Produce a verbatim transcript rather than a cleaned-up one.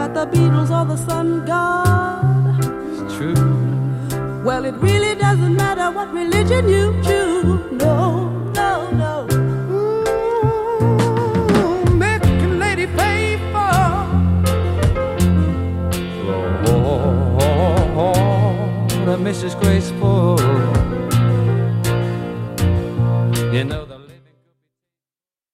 about the Beatles or the sun god. It's true. Well, it really doesn't matter what religion you choose. No, no, no. Mm, making lady pay for Lord, Missus Graceful. You know the